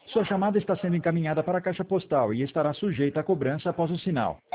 Sua chamada está sendo encaminhada para a caixa postal e estará sujeita a cobrança após o sinal.